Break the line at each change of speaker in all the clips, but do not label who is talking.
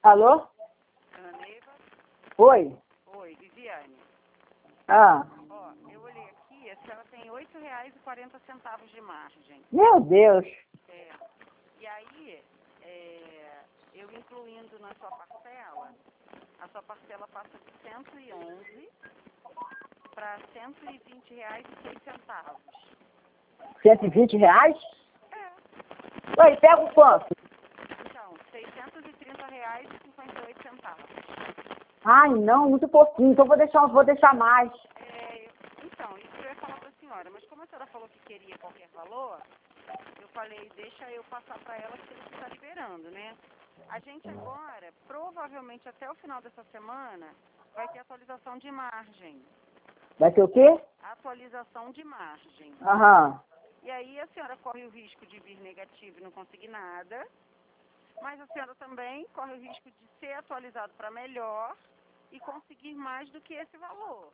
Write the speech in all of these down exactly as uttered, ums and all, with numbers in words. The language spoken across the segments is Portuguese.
Alô?
Dona Neiva?
Oi?
Oi, Viviane.
Ah.
Ó, eu olhei aqui, a senhora tem oito reais e quarenta centavos de margem.
Meu Deus.
É. E aí, é, eu incluindo na sua parcela, a sua parcela passa de cento e onze para cento e vinte reais e seis centavos.
cento e vinte reais?
É.
Oi, pega o quanto?
Então, seiscentos e trinta reais e cinquenta e oito centavos.
Ai, não, muito pouquinho, então vou deixar, vou deixar mais.
É, eu- então, isso eu ia falar para a senhora, mas como a senhora falou que queria qualquer valor, eu falei, deixa eu passar para ela que ele está liberando, né? A gente agora, provavelmente até o final dessa semana, vai ter atualização de margem.
Vai ter o quê?
Atualização de margem.
Aham.
E aí a senhora corre o risco de vir negativo e não conseguir nada, mas a senhora também corre o risco de ser atualizado para melhor e conseguir mais do que esse valor.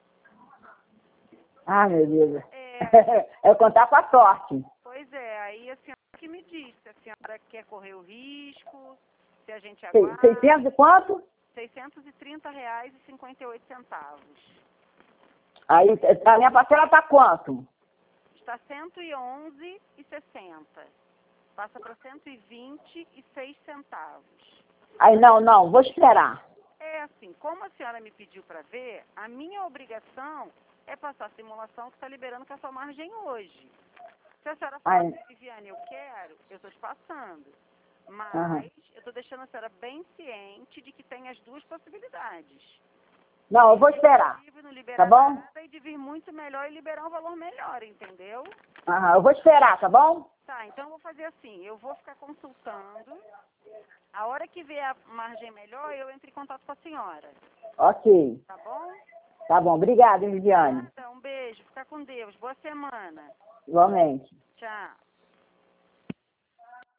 Ah, meu Deus.
É,
É contar com a sorte.
pois é, aí a senhora que me diz se a senhora quer correr o risco, se a gente
Sei-
aguarda.
seiscentos e quanto?
seiscentos e trinta reais e cinquenta e oito centavos.
Aí, a minha parcela tá quanto?
Está cento e onze e sessenta. Passa para cento e vinte e seis centavos.
Aí, não, não, vou esperar.
É assim, como a senhora me pediu para ver, a minha obrigação é passar a simulação que está liberando com a sua margem hoje. Se a senhora falar
Ai.
assim, Viviane, eu quero, eu estou te passando. Mas
Aham.
eu estou deixando a senhora bem ciente de que tem as duas possibilidades.
Não, eu vou esperar.
De não liberar
Tá bom?
nada e de vir muito melhor e liberar um valor melhor, entendeu?
Aham, eu vou esperar, tá bom?
Tá, então eu vou fazer assim, eu vou ficar consultando. A hora que vier a margem melhor, eu entro em contato com a senhora.
Ok.
Tá bom?
Tá bom, obrigada, hein, Viviane.
Nada, um beijo, fica com Deus. Boa semana.
Igualmente.
Tchau.